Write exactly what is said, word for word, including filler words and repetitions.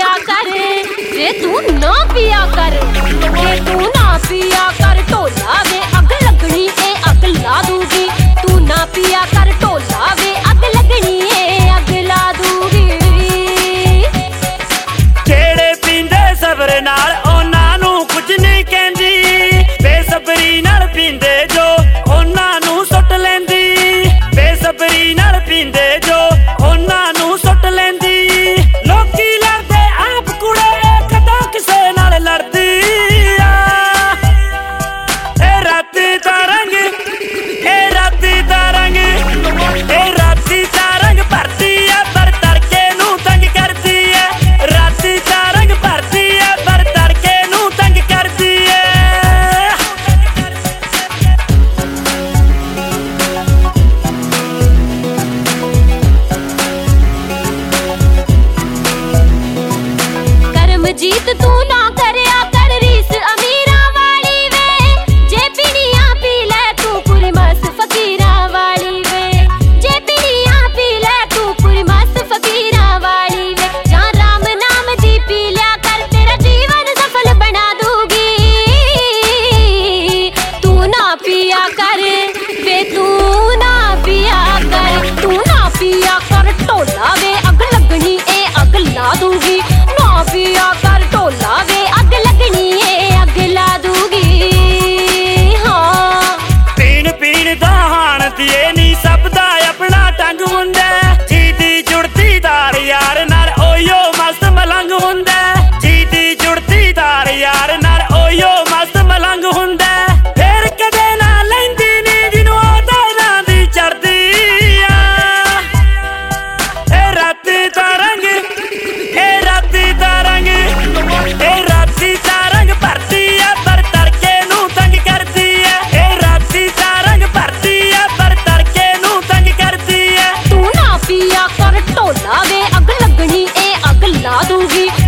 पिया कर वे तू ना पिया कर वे तू ना पिया कर ढोला वे अग लगनी ए अग ला दूंगी तू ना पिया कर ढोला वे अग लगनी ए अग ला दूंगी जेड़े पींदे सबर नाल ओना नू कुछ नहीं कहंदी बेसबरी नाल पींदे जो ओना नू सुट लैंदी बेसबरी नाल पींदे जो ओना नू सुट लैंदी लोकी लड़दे आप कुड़े कदा किसे नाल लड़दी आ ए राती दा रंग ए राती दा रंग ए राती दा रंग भरती है पर तड़के नू तंग करदी है राती दा रंग भरती है पर तड़के नू तंग करदी है जीत तू ना करया कर रीस अमीरा वाली वे जे पीड़िया पी ले तू पूरी मस्त फकीरा वाली वे जे पीड़िया पी ले तू पूरी मस्त फकीरा वाली वे जा राम नाम दी पी लिया कर तेरा जीवन सफल बना दूंगी तू ना पिया कर वे तू ना पिया कर तू ना पिया कर ढोला वे अग लगनी ए अग ला दूंगी ना पिया कर ढोला वे अग लगनी ए अग ला दूंगी हाँ पीण पीण दा हाण दिए नी सब दा अपना टंग हुंदा जीदी जुड़ती दार यार नाल ओयो मस्त मलंग हुंदा जीदी जुड़ती दार यार नाल ओयो मस्त मलंग हुंदा फिर कदे ना लैंदी नी जिन्नू ओदा नां दी चढ़दी आ ए राती दा रंग ए राती दा रंग ए राती दा रंग भरती है पर तड़के नू तंग करदी है ए राती दा रंग भरती है पर तड़के नू तंग करदी है तू ना पिया कर ढोला वे अग लगनी ए अग ला दूंगी